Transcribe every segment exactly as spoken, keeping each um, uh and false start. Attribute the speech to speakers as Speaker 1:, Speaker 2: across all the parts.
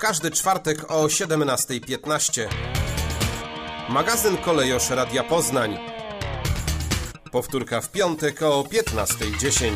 Speaker 1: każdy czwartek o siedemnasta piętnaście. Magazyn Kolejosz Radia Poznań. Powtórka w piątek o piętnasta dziesięć.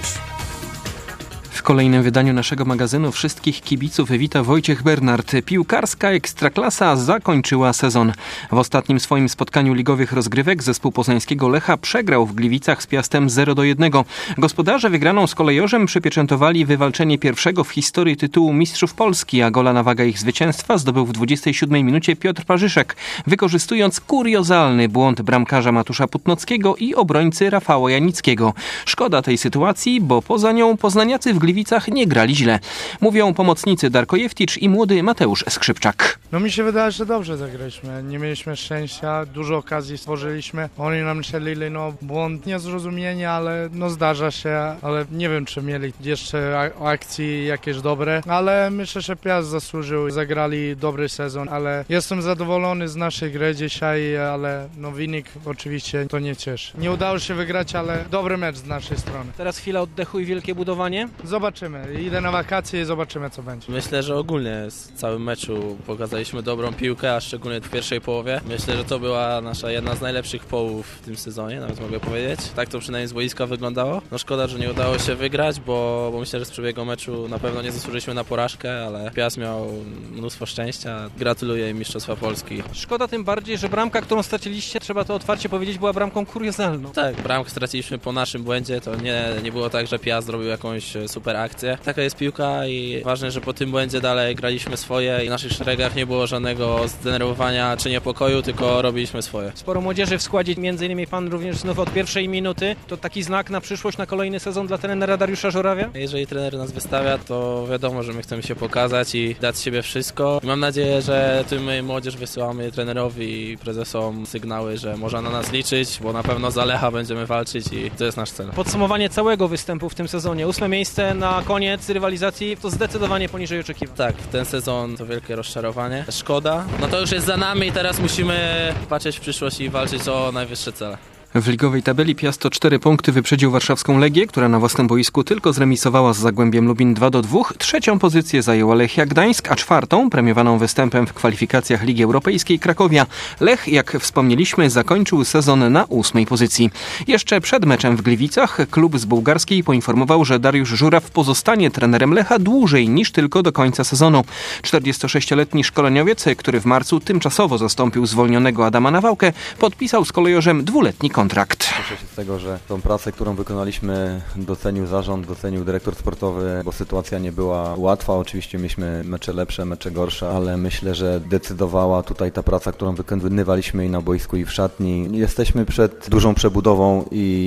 Speaker 2: W kolejnym wydaniu naszego magazynu wszystkich kibiców wita Wojciech Bernard. Piłkarska Ekstraklasa zakończyła sezon. W ostatnim swoim spotkaniu ligowych rozgrywek zespół poznańskiego Lecha przegrał w Gliwicach z Piastem zero do jednego. Gospodarze wygraną z Kolejorzem przypieczętowali wywalczenie pierwszego w historii tytułu Mistrzów Polski, a gola na wagę ich zwycięstwa zdobył w dwudziestej siódmej minucie Piotr Parzyszek, wykorzystując kuriozalny błąd bramkarza Matusza Putnockiego i obrońcy Rafała Janickiego. Szkoda tej sytuacji, bo poza nią poznaniacy w Gliwicach nie grali źle. Mówią pomocnicy Darko Jewticz i młody Mateusz Skrzypczak.
Speaker 3: No mi się wydaje, że dobrze zagraliśmy. Nie mieliśmy szczęścia, dużo okazji stworzyliśmy. Oni nam strzelili, no błąd, niezrozumienie, ale no zdarza się, ale nie wiem, czy mieli jeszcze akcji jakieś dobre, ale myślę, że Piast zasłużył. Zagrali dobry sezon, ale jestem zadowolony z naszej gry dzisiaj, ale no wynik oczywiście to nie cieszy. Nie udało się wygrać, ale dobry mecz z naszej strony.
Speaker 2: Teraz chwila oddechu i wielkie budowanie.
Speaker 3: Zobaczymy. Idę na wakacje i zobaczymy, co będzie.
Speaker 4: Myślę, że ogólnie z całym meczu pokazaliśmy dobrą piłkę, a szczególnie w pierwszej połowie. Myślę, że to była nasza jedna z najlepszych połów w tym sezonie, nawet mogę powiedzieć. Tak to przynajmniej z boiska wyglądało. No szkoda, że nie udało się wygrać, bo, bo myślę, że z przebiegu meczu na pewno nie zasłużyliśmy na porażkę, ale Piast miał mnóstwo szczęścia. Gratuluję im Mistrzostwa Polski.
Speaker 2: Szkoda tym bardziej, że bramka, którą straciliście, trzeba to otwarcie powiedzieć, była bramką kuriozalną.
Speaker 4: Tak, bramkę straciliśmy po naszym błędzie. To nie, nie było tak, że Piast zrobił jakąś super akcję. Taka jest piłka i ważne, że po tym błędzie dalej graliśmy swoje i w naszych szeregach nie było żadnego zdenerwowania czy niepokoju, tylko robiliśmy swoje.
Speaker 2: Sporo młodzieży w składzie, między innymi pan również znów od pierwszej minuty. To taki znak na przyszłość, na kolejny sezon dla trenera Dariusza Żurawia?
Speaker 4: Jeżeli trener nas wystawia, to wiadomo, że my chcemy się pokazać i dać z siebie wszystko. I mam nadzieję, że tym my młodzież wysyłamy trenerowi i prezesom sygnały, że można na nas liczyć, bo na pewno za Lecha będziemy walczyć i to jest nasz cel.
Speaker 2: Podsumowanie całego występu w tym sezonie. Ósme miejsce na koniec rywalizacji to zdecydowanie poniżej oczekiwań.
Speaker 4: Tak, ten sezon to wielkie rozczarowanie. Szkoda. No to już jest za nami i teraz musimy patrzeć w przyszłość i walczyć o najwyższe cele.
Speaker 2: W ligowej tabeli Piast o cztery punkty wyprzedził warszawską Legię, która na własnym boisku tylko zremisowała z Zagłębiem Lubin dwa do dwóch. Trzecią pozycję zajęła Lechia Gdańsk, a czwartą, premiowaną występem w kwalifikacjach Ligi Europejskiej, Krakowia. Lech, jak wspomnieliśmy, zakończył sezon na ósmej pozycji. Jeszcze przed meczem w Gliwicach klub z bułgarskiej poinformował, że Dariusz Żuraw pozostanie trenerem Lecha dłużej niż tylko do końca sezonu. czterdziestosześcioletni szkoleniowiec, który w marcu tymczasowo zastąpił zwolnionego Adama Nawałkę, podpisał z Kolejorzem dwuletni kontrakt.
Speaker 5: Cieszę się z tego, że tą pracę, którą wykonaliśmy, docenił zarząd, docenił dyrektor sportowy, bo sytuacja nie była łatwa. Oczywiście mieliśmy mecze lepsze, mecze gorsze, ale myślę, że decydowała tutaj ta praca, którą wykonywaliśmy i na boisku, i w szatni. Jesteśmy przed dużą przebudową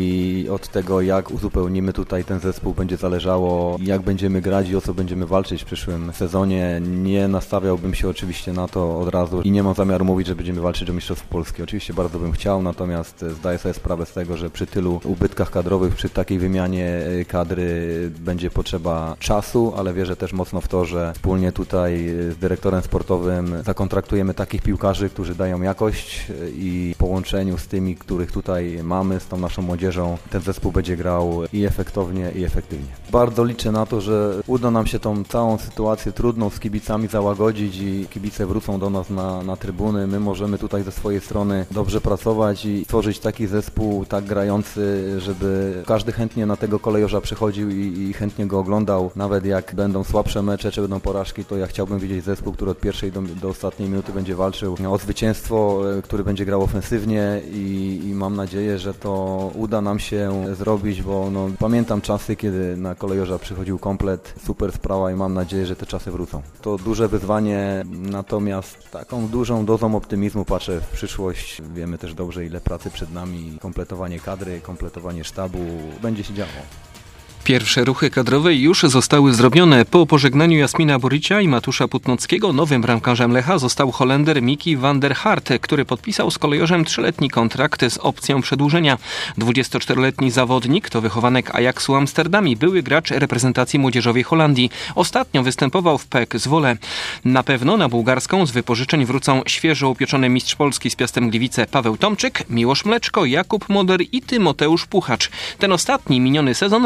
Speaker 5: i od tego, jak uzupełnimy tutaj ten zespół, będzie zależało, jak będziemy grać i o co będziemy walczyć w przyszłym sezonie. Nie nastawiałbym się oczywiście na to od razu i nie mam zamiaru mówić, że będziemy walczyć o Mistrzostwo Polski. Oczywiście bardzo bym chciał, natomiast zdaję sobie sprawę z tego, że przy tylu ubytkach kadrowych, przy takiej wymianie kadry będzie potrzeba czasu, ale wierzę też mocno w to, że wspólnie tutaj z dyrektorem sportowym zakontraktujemy takich piłkarzy, którzy dają jakość i w połączeniu z tymi, których tutaj mamy, z tą naszą młodzieżą, ten zespół będzie grał i efektownie, i efektywnie. Bardzo liczę na to, że uda nam się tą całą sytuację trudną z kibicami załagodzić i kibice wrócą do nas na, na trybuny. My możemy tutaj ze swojej strony dobrze pracować i tworzyć taki zespół tak grający, żeby każdy chętnie na tego Kolejorza przychodził i, i chętnie go oglądał. Nawet jak będą słabsze mecze, czy będą porażki, to ja chciałbym widzieć zespół, który od pierwszej do, do ostatniej minuty będzie walczył o zwycięstwo, który będzie grał ofensywnie i, i mam nadzieję, że to uda nam się zrobić, bo no, pamiętam czasy, kiedy na Kolejorza przychodził komplet, super sprawa i mam nadzieję, że te czasy wrócą. To duże wyzwanie, natomiast taką dużą dozą optymizmu patrzę w przyszłość. Wiemy też dobrze, ile pracy przed nami, kompletowanie kadry, kompletowanie sztabu, będzie się działo.
Speaker 2: Pierwsze ruchy kadrowe już zostały zrobione. Po pożegnaniu Jasmina Boricia i Matusza Putnockiego nowym bramkarzem Lecha został Holender Miki van der Hart, który podpisał z Kolejorzem trzyletni kontrakt z opcją przedłużenia. dwudziestoczteroletni zawodnik to wychowanek Ajaxu Amsterdam i były gracz reprezentacji młodzieżowej Holandii. Ostatnio występował w P E K Zwolle. Na pewno na bułgarską z wypożyczeń wrócą świeżo upieczony mistrz Polski z Piastem Gliwice Paweł Tomczyk, Miłosz Mleczko, Jakub Moder i Tymoteusz Puchacz. Ten ostatni miniony sezon rozpoczął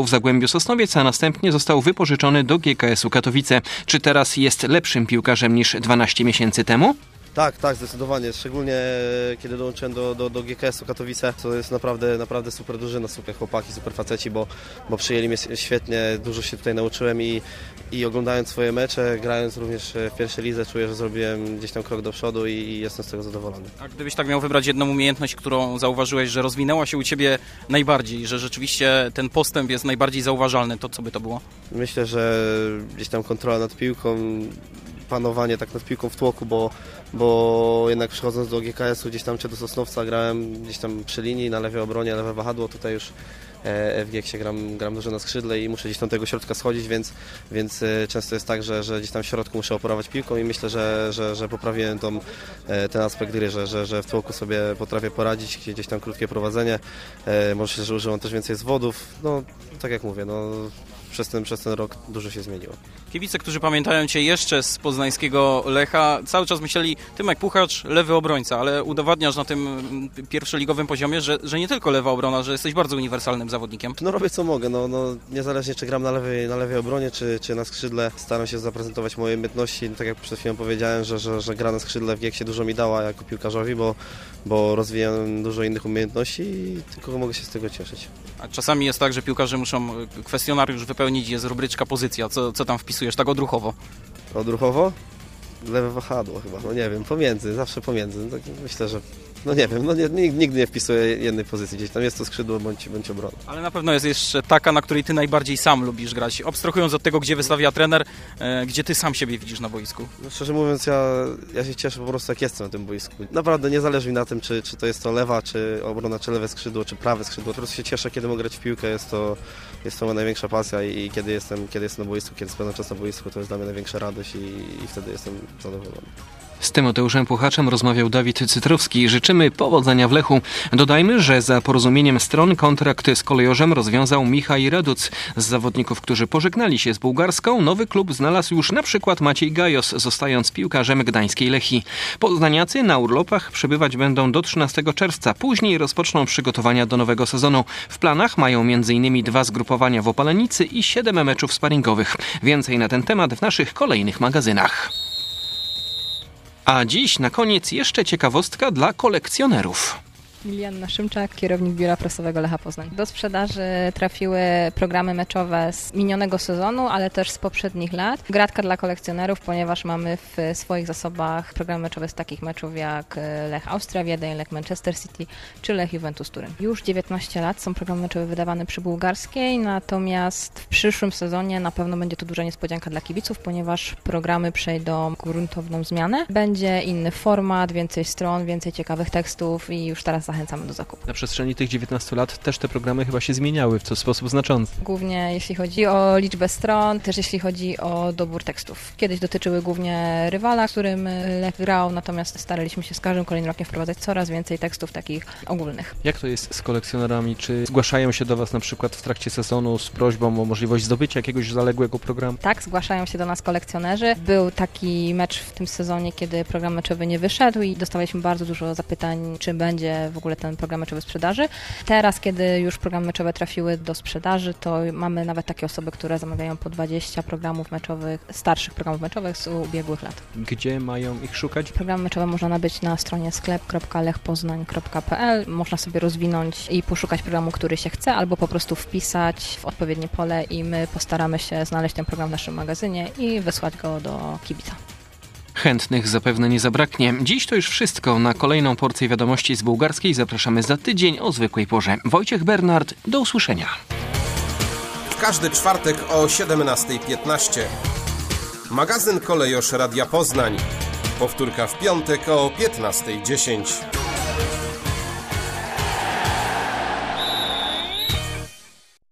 Speaker 2: grał w Zagłębiu Sosnowiec, a następnie został wypożyczony do G K S-u Katowice. Czy teraz jest lepszym piłkarzem niż dwanaście miesięcy temu?
Speaker 6: Tak, tak, zdecydowanie. Szczególnie kiedy dołączyłem do, do, do G K S-u Katowice, to jest naprawdę, naprawdę super drużyna, super chłopaki, super faceci, bo, bo przyjęli mnie świetnie, dużo się tutaj nauczyłem i, i oglądając swoje mecze, grając również w pierwszej lidze, czuję, że zrobiłem gdzieś tam krok do przodu i, i jestem z tego zadowolony.
Speaker 7: A gdybyś tak miał wybrać jedną umiejętność, którą zauważyłeś, że rozwinęła się u Ciebie najbardziej, że rzeczywiście ten postęp jest najbardziej zauważalny, to co by to było?
Speaker 6: Myślę, że gdzieś tam kontrola nad piłką, panowanie tak nad piłką w tłoku, bo, bo jednak przychodząc do G K S-u gdzieś tam czy do Sosnowca grałem gdzieś tam przy linii, na lewej obronie, lewe wahadło, tutaj już w G-ksie gram, gram dużo na skrzydle i muszę gdzieś tam tego środka schodzić, więc, więc często jest tak, że, że gdzieś tam w środku muszę operować piłką i myślę, że, że, że poprawiłem tą, ten aspekt gry, że, że, że w tłoku sobie potrafię poradzić, gdzieś tam krótkie prowadzenie, może się, że używam też więcej zwodów, no tak jak mówię, no Przez ten, przez ten rok dużo się zmieniło.
Speaker 7: Kibice, którzy pamiętają Cię jeszcze z poznańskiego Lecha, cały czas myśleli, Tymek Puchacz, lewy obrońca, ale udowadniasz na tym pierwszoligowym poziomie, że, że nie tylko lewa obrona, że jesteś bardzo uniwersalnym zawodnikiem.
Speaker 6: No robię co mogę, no, no niezależnie czy gram na lewej, na lewej obronie, czy, czy na skrzydle, staram się zaprezentować moje umiejętności. Tak jak przed chwilą powiedziałem, że, że, że gra na skrzydle w G-ksie dużo mi dała jako piłkarzowi, bo, bo rozwijam dużo innych umiejętności i tylko mogę się z tego cieszyć.
Speaker 7: A czasami jest tak, że piłkarze muszą kwestionariusz wypełnić, jest rubryczka pozycja. Co, co tam wpisujesz tak odruchowo?
Speaker 6: Odruchowo? Lewe wahadło chyba, no nie wiem, pomiędzy, zawsze pomiędzy. Tak myślę, że, no nie wiem, no nie, nigdy nie wpisuję jednej pozycji, gdzieś tam jest to skrzydło bądź, bądź obrona. Ale
Speaker 7: na pewno jest jeszcze taka, na której Ty najbardziej sam lubisz grać, abstrahując od tego, gdzie wystawia trener, e, gdzie Ty sam siebie widzisz na boisku.
Speaker 6: No, szczerze mówiąc, ja, ja się cieszę po prostu, jak jestem na tym boisku. Naprawdę nie zależy mi na tym, czy, czy to jest to lewa, czy obrona, czy lewe skrzydło, czy prawe skrzydło. Po prostu się cieszę, kiedy mogę grać w piłkę, jest to, jest to moja największa pasja i, i kiedy, jestem, kiedy jestem na boisku, kiedy spędzam czas na boisku, to jest dla mnie największa radość i, i wtedy jestem zadowolony.
Speaker 2: Z Tymoteuszem Puchaczem rozmawiał Dawid Cytrowski. Życzymy powodzenia w Lechu. Dodajmy, że za porozumieniem stron kontrakt z Kolejorzem rozwiązał Michał Raduc. Z zawodników, którzy pożegnali się z bułgarską, nowy klub znalazł już na przykład Maciej Gajos, zostając piłkarzem gdańskiej Lechii. Poznaniacy na urlopach przebywać będą do trzynastego czerwca. Później rozpoczną przygotowania do nowego sezonu. W planach mają między innymi dwa zgrupowania w Opalenicy i siedem meczów sparingowych. Więcej na ten temat w naszych kolejnych magazynach. A dziś na koniec jeszcze ciekawostka dla kolekcjonerów.
Speaker 8: Milianna Szymczak, kierownik biura prasowego Lecha Poznań. Do sprzedaży trafiły programy meczowe z minionego sezonu, ale też z poprzednich lat. Gratka dla kolekcjonerów, ponieważ mamy w swoich zasobach programy meczowe z takich meczów jak Lech Austria Wiedeń, Lech Manchester City czy Lech Juventus Turyn. Już dziewiętnaście lat są programy meczowe wydawane przy bułgarskiej, natomiast w przyszłym sezonie na pewno będzie to duża niespodzianka dla kibiców, ponieważ programy przejdą gruntowną zmianę. Będzie inny format, więcej stron, więcej ciekawych tekstów i już teraz zachęcamy do zakupu.
Speaker 2: Na przestrzeni tych dziewiętnastu lat też te programy chyba się zmieniały w sposób znaczący.
Speaker 8: Głównie jeśli chodzi o liczbę stron, też jeśli chodzi o dobór tekstów. Kiedyś dotyczyły głównie rywala, z którym Lech grał, natomiast staraliśmy się z każdym kolejnym rokiem wprowadzać coraz więcej tekstów takich ogólnych.
Speaker 2: Jak to jest z kolekcjonerami? Czy zgłaszają się do Was na przykład w trakcie sezonu z prośbą o możliwość zdobycia jakiegoś zaległego programu?
Speaker 8: Tak, zgłaszają się do nas kolekcjonerzy. Był taki mecz w tym sezonie, kiedy program meczowy nie wyszedł i dostawaliśmy bardzo dużo zapytań, czy będzie w ogóle ten program meczowy w sprzedaży. Teraz, kiedy już programy meczowe trafiły do sprzedaży, to mamy nawet takie osoby, które zamawiają po dwadzieścia programów meczowych, starszych programów meczowych z ubiegłych lat.
Speaker 2: Gdzie mają ich szukać?
Speaker 8: Programy meczowe można nabyć na stronie sklep kropka lech poznań kropka p l. Można sobie rozwinąć i poszukać programu, który się chce, albo po prostu wpisać w odpowiednie pole i my postaramy się znaleźć ten program w naszym magazynie i wysłać go do kibica.
Speaker 2: Chętnych zapewne nie zabraknie. Dziś to już wszystko. Na kolejną porcję wiadomości z bułgarskiej zapraszamy za tydzień o zwykłej porze. Wojciech Bernard, do usłyszenia.
Speaker 1: W każdy czwartek o siedemnasta piętnaście. Magazyn Kolejosz Radia Poznań. Powtórka w piątek o piętnasta dziesięć.